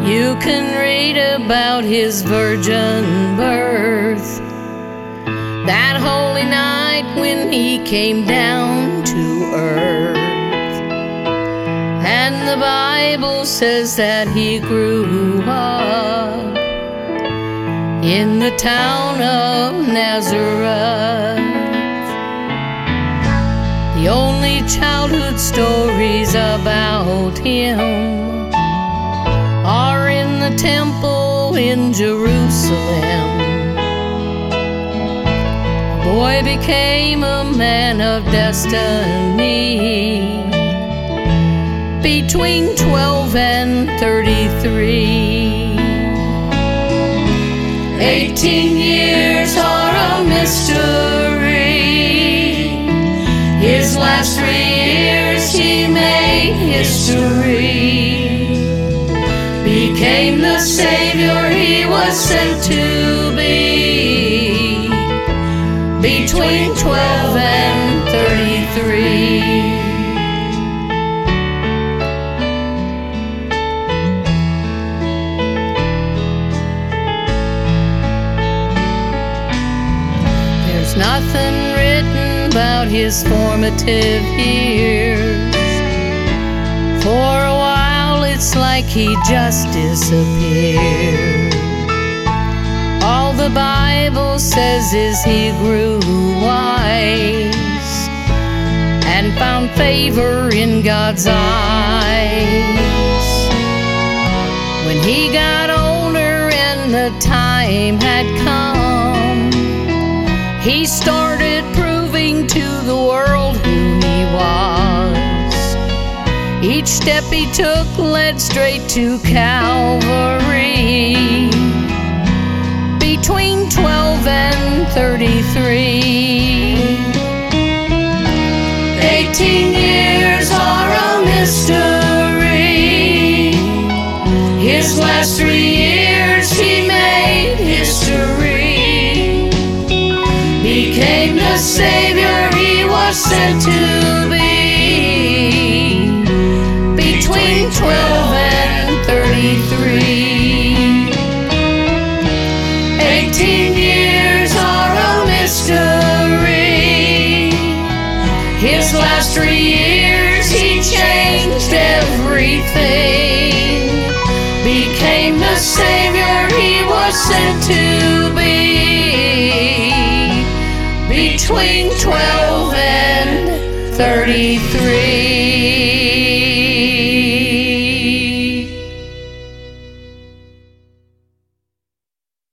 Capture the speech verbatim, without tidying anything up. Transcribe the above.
You can read about his virgin birth, that holy night when he came down to earth. And the Bible says that he grew up in the town of Nazareth. The only childhood stories about him are in the temple in Jerusalem. The boy became a man of destiny between twelve and thirty-three. Eighteen years are a mystery. His last three years he made history. Became the Savior he was sent to be between twelve and thirty-three. There's nothing written about his formative years. For a while it's like he just disappeared. All the Bible says is he grew wise and found favor in God's eyes. When he got older and the time had come, he started proving to the world who he was. Each step he took led straight to Calvary between twelve and thirty-three. Eighteen years are a mystery. His last three years he made history. Became the Savior he was sent to be between twelve and thirty-three. Eighteen years are a mystery. His last three years he changed everything. Became the Savior he was sent to be between twelve and thirty-three.